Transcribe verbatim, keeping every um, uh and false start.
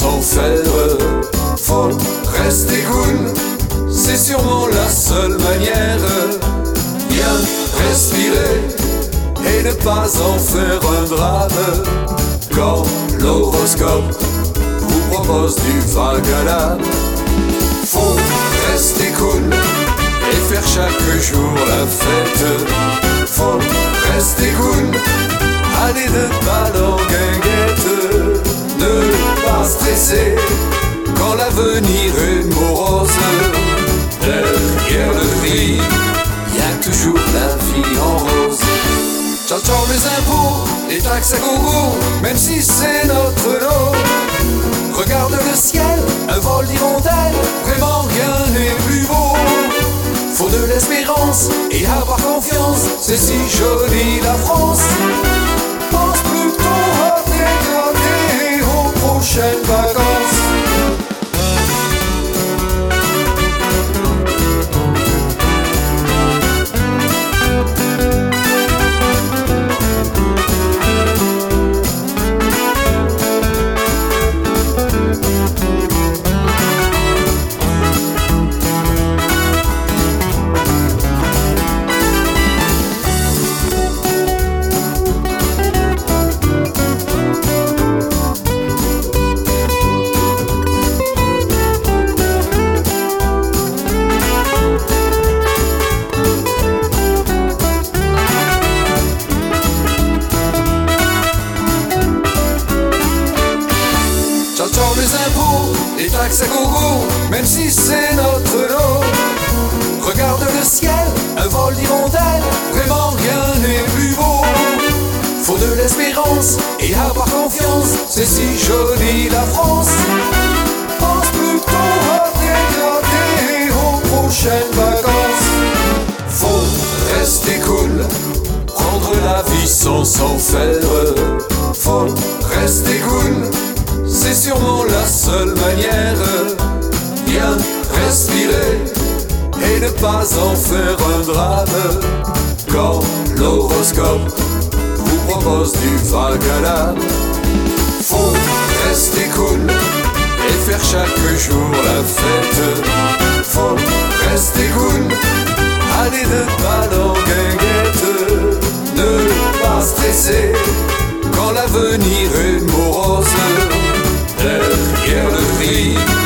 s'en faire. Faut rester cool, c'est sûrement la seule manière. Bien respirer et ne pas en faire un drame. Quand l'horoscope vous propose du vague à l'âme, faut rester cool et faire chaque jour la fête. Faut rester cool, aller de balle en guinguette. Ne pas stresser quand l'avenir est morose. Derrière le gris, y a toujours la vie en rose. Ciao ciao les impôts, les taxes à gogo, même si c'est notre lot. Regarde le ciel, un vol d'hirondelles, vraiment rien n'est plus beau. Faut de l'espérance et avoir confiance, c'est si joli la France. Pense plutôt à dégrader aux prochaines vacances. Les impôts, les taxes à gogo, même si c'est notre lot. Regarde le ciel, un vol d'hirondelles, vraiment rien n'est plus beau. Faut de l'espérance et avoir confiance, c'est si joli la France. Pense plutôt à dégrader aux prochaines vacances. Faut rester cool, prendre la vie sans s'en faire. Faut rester cool, c'est sûrement la seule manière. Bien respirer et ne pas en faire un drame. Quand l'horoscope vous propose du vague à l'âme, faut rester cool et faire chaque jour la fête. Faut rester cool, aller de balle en guinguette. Ne pas stresser quand l'avenir est morose. Derrière le gris,